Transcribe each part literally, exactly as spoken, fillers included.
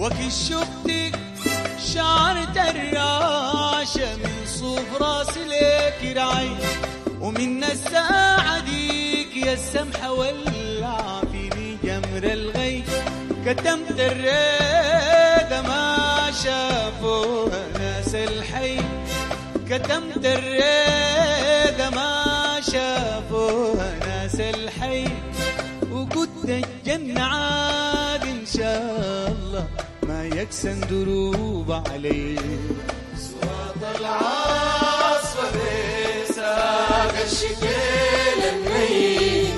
وكي شفتك شعرت الراشة من صوف راسي ليك رعي، ومن الساعة ديك يا السمحة ولع فيني جمر الغي، كتمت الريدة ما شافوها ناس الحي، كتمت الريدة ما شافوها ناس الحي، وقلت الجنة عاد إن شاء الله ما يكسن دروب علي. صوت العاصفة بساق الشكل الميت،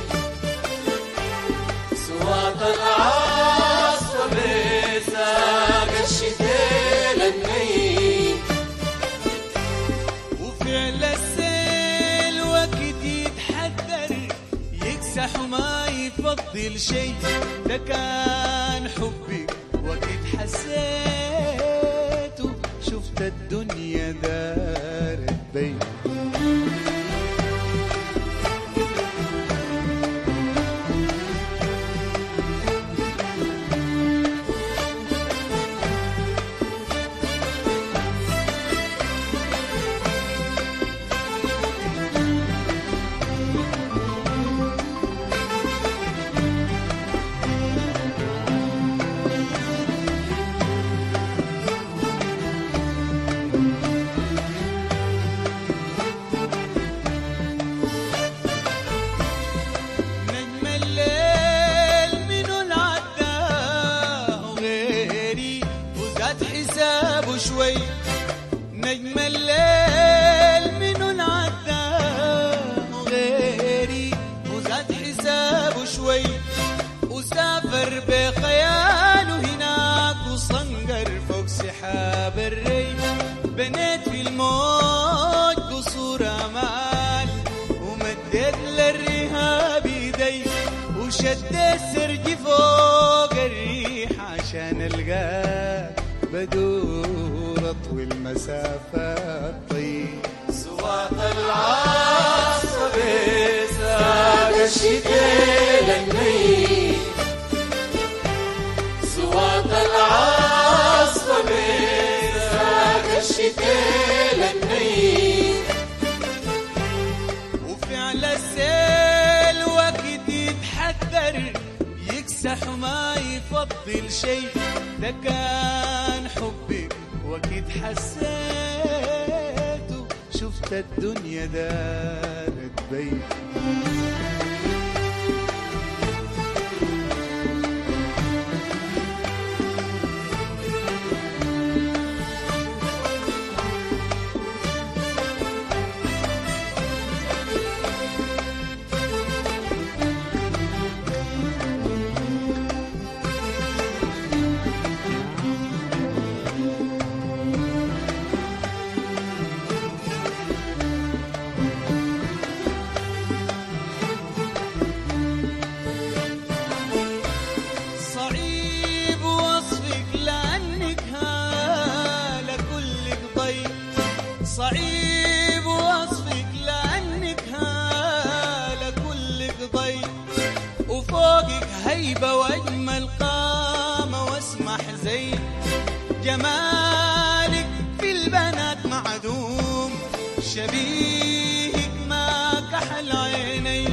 صوت العاصفة بساق الشكل الميت، وفعل السيل وقت يتحذر يكسح وما يفضل شيء، ده كان حبك وقت حسيته شفت الدنيا دارت بين. شوي نجم الليل منو العداه وغيري، وزاد حسابه شوي وسافر بخياله هناك، وصنقر فوق سحاب الري، بنيت في الموج قصور امال، ومديت للرهاب ايدي، وشديت سرجي فوق الريح عشان القاك بدور اطوي المسافات طيب. صوت العاصفة بساق الشكل الميت، صوت العاصفة بساق الشكل الميت، وفعل السيل وقت يتحذر يكسح وما يفضل شيء، ده كان حبك وقت حسيته شفت الدنيا دارت بين. صعيب وصفك لأنك هالة كلك ضي، وفوقك هيبة وأجمل قامة واسمح زي جمالك في البنات معدوم، شبيهك ما كحل عيني،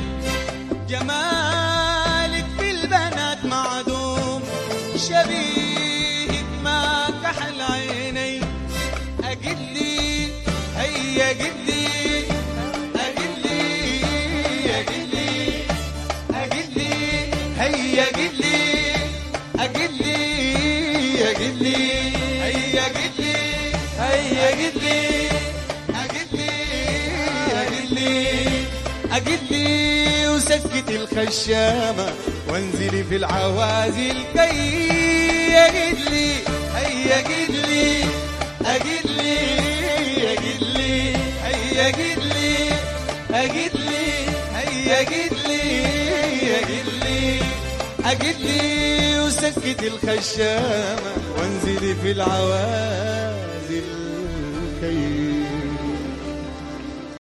جمالك في البنات معدوم، شبيهك ما كحل عيني، أقلي هيا قلي أقلي أقلي أقلي هيا قلي أقلي أقلي هيا قلي هيا قلي أقلي أقلي أقلي وسكت الخشامة وانزلي في العوازل كي أقلي هيا قلي أقلي أقلي هيا قلي أقلي هيا قلي أقلي أقلي وسكت الخشامة وانزلي في العوازل كي